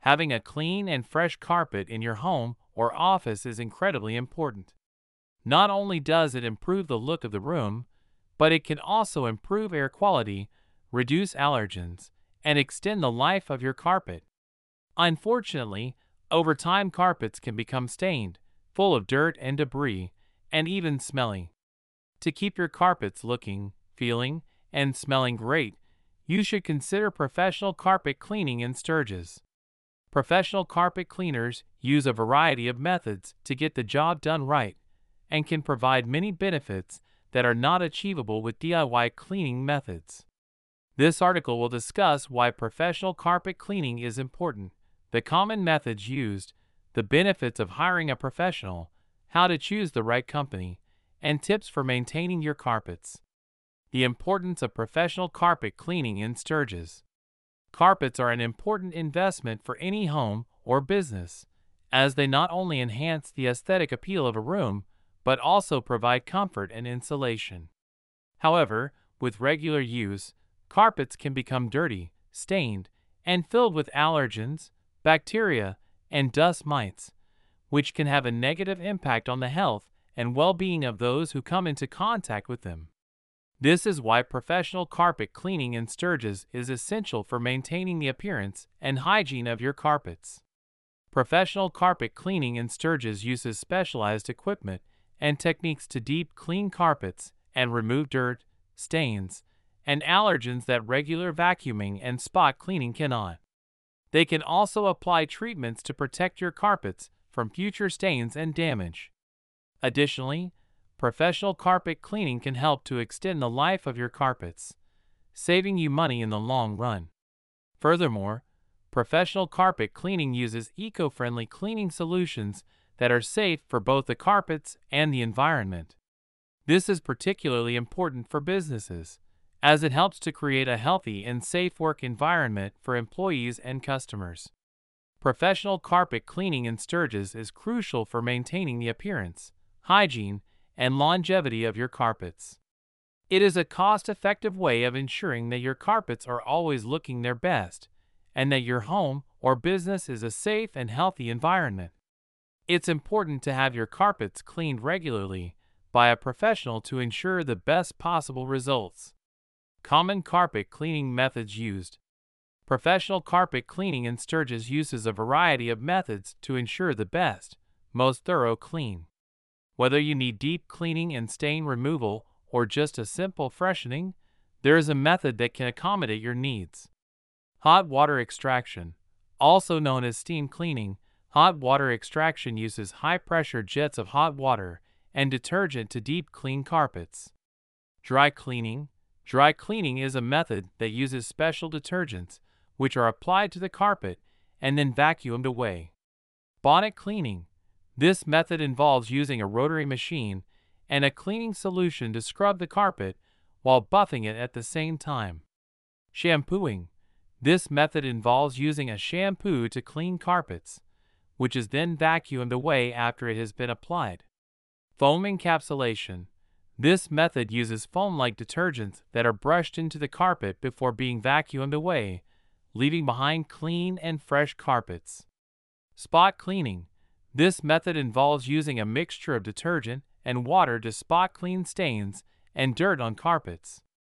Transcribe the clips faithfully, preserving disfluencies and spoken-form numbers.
Having a clean and fresh carpet in your home or office is incredibly important. Not only does it improve the look of the room, but it can also improve air quality, reduce allergens, and extend the life of your carpet. Unfortunately, over time carpets can become stained, full of dirt and debris, and even smelly. To keep your carpets looking, feeling, and smelling great, you should consider professional carpet cleaning in Sturgis. Professional carpet cleaners use a variety of methods to get the job done right and can provide many benefits that are not achievable with D I Y cleaning methods. This article will discuss why professional carpet cleaning is important, the common methods used, the benefits of hiring a professional, how to choose the right company, and tips for maintaining your carpets. The importance of professional carpet cleaning in Sturgis. Carpets are an important investment for any home or business, as they not only enhance the aesthetic appeal of a room, but also provide comfort and insulation. However, with regular use, carpets can become dirty, stained, and filled with allergens, bacteria, and dust mites, which can have a negative impact on the health and well-being of those who come into contact with them. This is why professional carpet cleaning in Sturgis is essential for maintaining the appearance and hygiene of your carpets. Professional carpet cleaning in Sturgis uses specialized equipment and techniques to deep clean carpets and remove dirt, stains, and allergens that regular vacuuming and spot cleaning cannot. They can also apply treatments to protect your carpets from future stains and damage. Additionally, professional carpet cleaning can help to extend the life of your carpets, saving you money in the long run. Furthermore, professional carpet cleaning uses eco-friendly cleaning solutions that are safe for both the carpets and the environment. This is particularly important for businesses, as it helps to create a healthy and safe work environment for employees and customers. Professional carpet cleaning in Sturgis is crucial for maintaining the appearance, hygiene, and longevity of your carpets. It is a cost-effective way of ensuring that your carpets are always looking their best and that your home or business is a safe and healthy environment. It's important to have your carpets cleaned regularly by a professional to ensure the best possible results. Common carpet cleaning methods used. Professional carpet cleaning in Sturgis uses a variety of methods to ensure the best, most thorough clean. Whether you need deep cleaning and stain removal or just a simple freshening, there is a method that can accommodate your needs. Hot water extraction. Also known as steam cleaning, hot water extraction uses high-pressure jets of hot water and detergent to deep clean carpets. Dry cleaning. Dry cleaning is a method that uses special detergents, which are applied to the carpet and then vacuumed away. Bonnet cleaning. This method involves using a rotary machine and a cleaning solution to scrub the carpet while buffing it at the same time. Shampooing. This method involves using a shampoo to clean carpets, which is then vacuumed away after it has been applied. Foam encapsulation. This method uses foam-like detergents that are brushed into the carpet before being vacuumed away, leaving behind clean and fresh carpets. Spot cleaning. This method involves using a mixture of detergent and water to spot clean stains and dirt on carpets.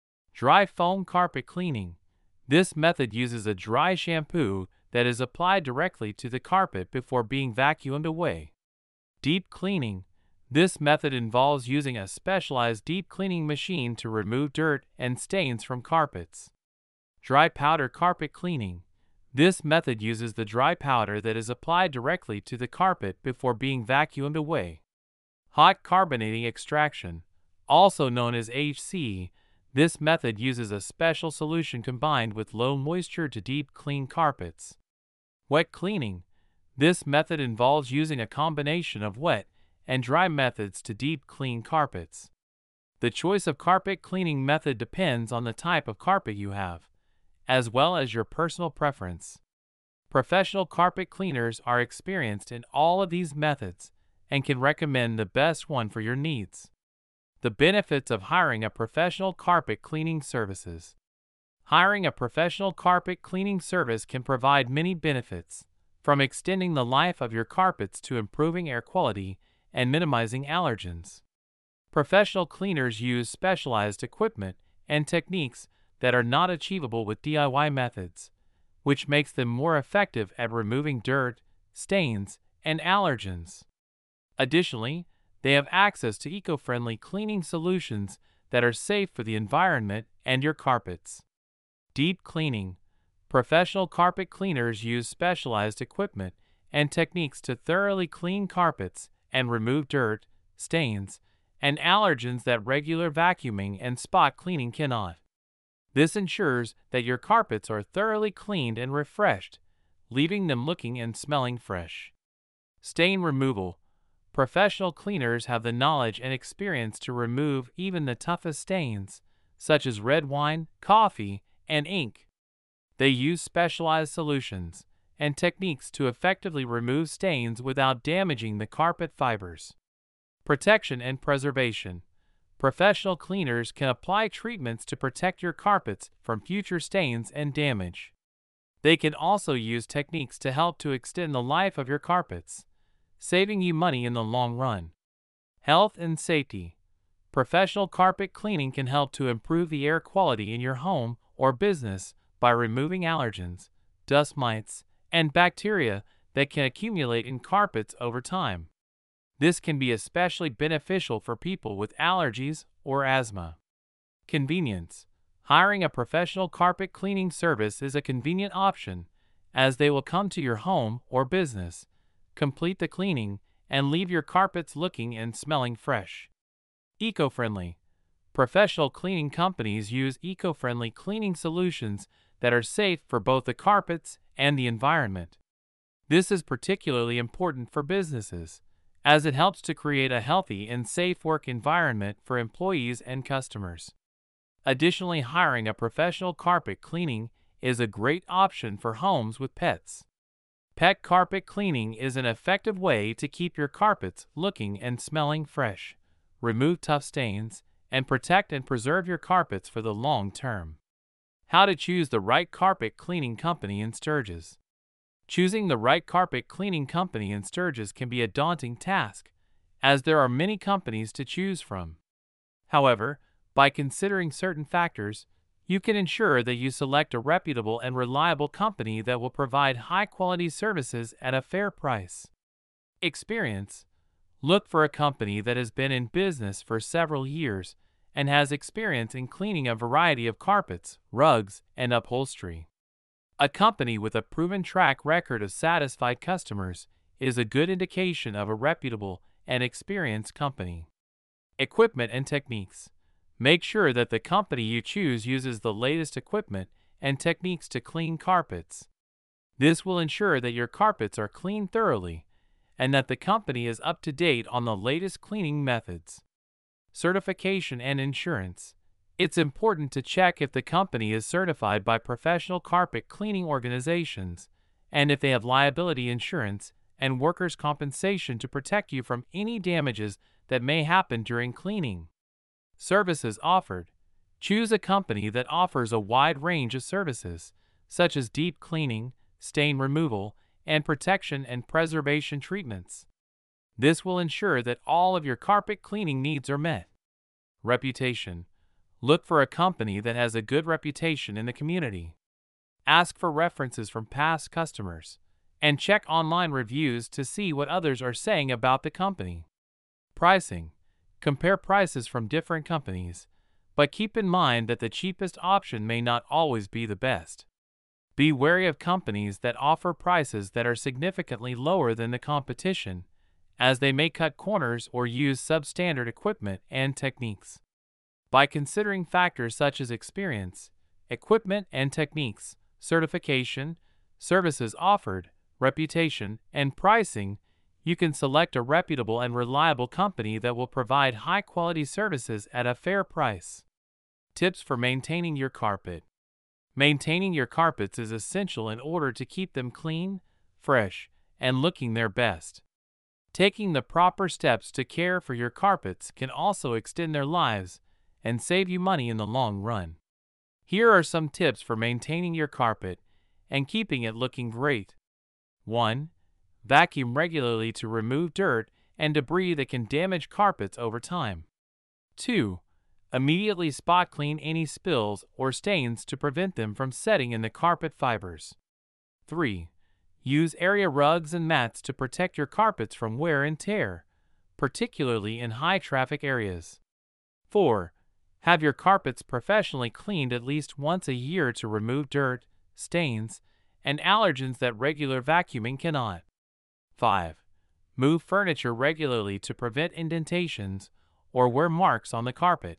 Dry foam carpet cleaning. This method uses a dry shampoo that is applied directly to the carpet before being vacuumed away. Deep cleaning. This method involves using a specialized deep cleaning machine to remove dirt and stains from carpets. Dry powder carpet cleaning. This method uses the dry powder that is applied directly to the carpet before being vacuumed away. Hot carbonating extraction. Also known as H C, this method uses a special solution combined with low moisture to deep clean carpets. Wet cleaning. This method involves using a combination of wet and dry methods to deep clean carpets. The choice of carpet cleaning method depends on the type of carpet you have, as well as your personal preference. Professional carpet cleaners are experienced in all of these methods and can recommend the best one for your needs. The benefits of hiring a professional carpet cleaning services. Hiring a professional carpet cleaning service can provide many benefits, from extending the life of your carpets to improving air quality and minimizing allergens. Professional cleaners use specialized equipment and techniques that are not achievable with D I Y methods, which makes them more effective at removing dirt, stains, and allergens. Additionally, they have access to eco-friendly cleaning solutions that are safe for the environment and your carpets. Deep cleaning. Professional carpet cleaners use specialized equipment and techniques to thoroughly clean carpets and remove dirt, stains, and allergens that regular vacuuming and spot cleaning cannot. This ensures that your carpets are thoroughly cleaned and refreshed, leaving them looking and smelling fresh. Stain removal. Professional cleaners have the knowledge and experience to remove even the toughest stains, such as red wine, coffee, and ink. They use specialized solutions and techniques to effectively remove stains without damaging the carpet fibers. Protection and preservation. Professional cleaners can apply treatments to protect your carpets from future stains and damage. They can also use techniques to help to extend the life of your carpets, saving you money in the long run. Health and safety. Professional carpet cleaning can help to improve the air quality in your home or business by removing allergens, dust mites, and bacteria that can accumulate in carpets over time. This can be especially beneficial for people with allergies or asthma. Convenience. Hiring a professional carpet cleaning service is a convenient option, as they will come to your home or business, complete the cleaning, and leave your carpets looking and smelling fresh. Eco-friendly. Professional cleaning companies use eco-friendly cleaning solutions that are safe for both the carpets and the environment. This is particularly important for businesses, as it helps to create a healthy and safe work environment for employees and customers. Additionally, hiring a professional carpet cleaning is a great option for homes with pets. Pet carpet cleaning is an effective way to keep your carpets looking and smelling fresh, remove tough stains, and protect and preserve your carpets for the long term. How to choose the right carpet cleaning company in Sturgis. Choosing the right carpet cleaning company in Sturgis can be a daunting task, as there are many companies to choose from. However, by considering certain factors, you can ensure that you select a reputable and reliable company that will provide high-quality services at a fair price. Experience. Look for a company that has been in business for several years and has experience in cleaning a variety of carpets, rugs, and upholstery. A company with a proven track record of satisfied customers is a good indication of a reputable and experienced company. Equipment and techniques. Make sure that the company you choose uses the latest equipment and techniques to clean carpets. This will ensure that your carpets are cleaned thoroughly and that the company is up to date on the latest cleaning methods. Certification and insurance. It's important to check if the company is certified by professional carpet cleaning organizations and if they have liability insurance and workers' compensation to protect you from any damages that may happen during cleaning. Services offered. Choose a company that offers a wide range of services, such as deep cleaning, stain removal, and protection and preservation treatments. This will ensure that all of your carpet cleaning needs are met. Reputation. Look for a company that has a good reputation in the community. Ask for references from past customers, and check online reviews to see what others are saying about the company. Pricing. Compare prices from different companies, but keep in mind that the cheapest option may not always be the best. Be wary of companies that offer prices that are significantly lower than the competition, as they may cut corners or use substandard equipment and techniques. By considering factors such as experience, equipment and techniques, certification, services offered, reputation, and pricing, you can select a reputable and reliable company that will provide high-quality services at a fair price. Tips for maintaining your carpet. Maintaining your carpets is essential in order to keep them clean, fresh, and looking their best. Taking the proper steps to care for your carpets can also extend their lives and save you money in the long run. Here are some tips for maintaining your carpet and keeping it looking great. one. Vacuum regularly to remove dirt and debris that can damage carpets over time. two. Immediately spot clean any spills or stains to prevent them from setting in the carpet fibers. three. Use area rugs and mats to protect your carpets from wear and tear, particularly in high-traffic areas. four. Have your carpets professionally cleaned at least once a year to remove dirt, stains, and allergens that regular vacuuming cannot. five. Move furniture regularly to prevent indentations or wear marks on the carpet.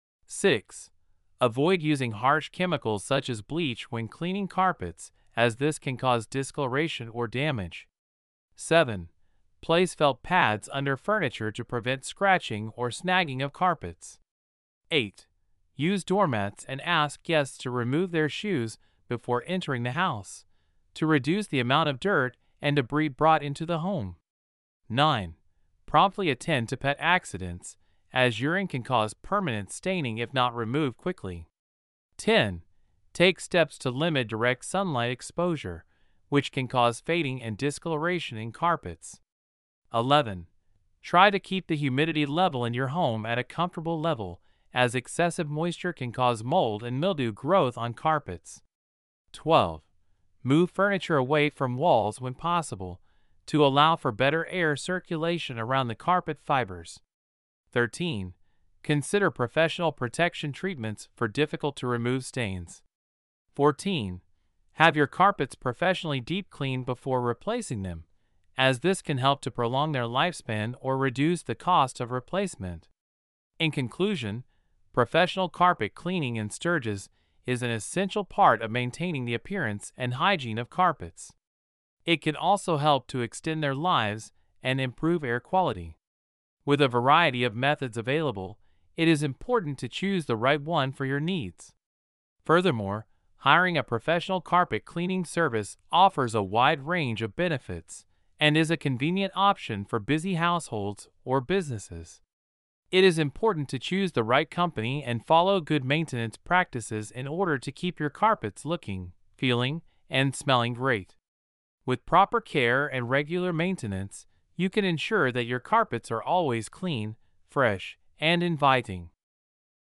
six. Avoid using harsh chemicals such as bleach when cleaning carpets, as this can cause discoloration or damage. seven. Place felt pads under furniture to prevent scratching or snagging of carpets. eight. Use doormats and ask guests to remove their shoes before entering the house, to reduce the amount of dirt and debris brought into the home. nine. Promptly attend to pet accidents, as urine can cause permanent staining if not removed quickly. ten. Take steps to limit direct sunlight exposure, which can cause fading and discoloration in carpets. eleven. Try to keep the humidity level in your home at a comfortable level, as excessive moisture can cause mold and mildew growth on carpets. twelve. Move furniture away from walls when possible, to allow for better air circulation around the carpet fibers. thirteen. Consider professional protection treatments for difficult-to-remove stains. fourteen. Have your carpets professionally deep cleaned before replacing them, as this can help to prolong their lifespan or reduce the cost of replacement. In conclusion, professional carpet cleaning in Sturgis is an essential part of maintaining the appearance and hygiene of carpets. It can also help to extend their lives and improve air quality. With a variety of methods available, it is important to choose the right one for your needs. Furthermore, hiring a professional carpet cleaning service offers a wide range of benefits and is a convenient option for busy households or businesses. It is important to choose the right company and follow good maintenance practices in order to keep your carpets looking, feeling, and smelling great. With proper care and regular maintenance, you can ensure that your carpets are always clean, fresh, and inviting.